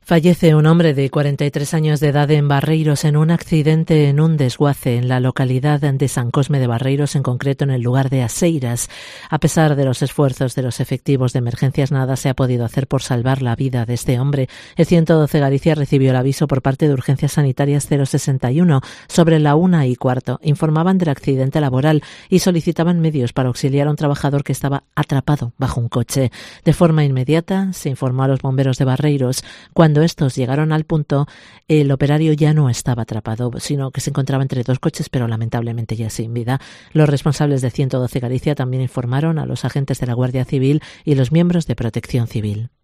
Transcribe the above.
Fallece un hombre de 43 años de edad en Barreiros en un accidente en un desguace en la localidad de San Cosme de Barreiros, en concreto en el lugar de Aseiras. A pesar de los esfuerzos de los efectivos de emergencias, nada se ha podido hacer por salvar la vida de este hombre. El 112 Galicia recibió el aviso por parte de Urgencias Sanitarias 061 sobre la 1:15. Informaban del accidente laboral y solicitaban medios para auxiliar a un trabajador que estaba atrapado bajo un coche. De forma inmediata se informó a los bomberos de Barreiros. Cuando estos llegaron al punto, el operario ya no estaba atrapado, sino que se encontraba entre dos coches, pero lamentablemente ya sin vida. Los responsables de 112 Galicia también informaron a los agentes de la Guardia Civil y los miembros de Protección Civil.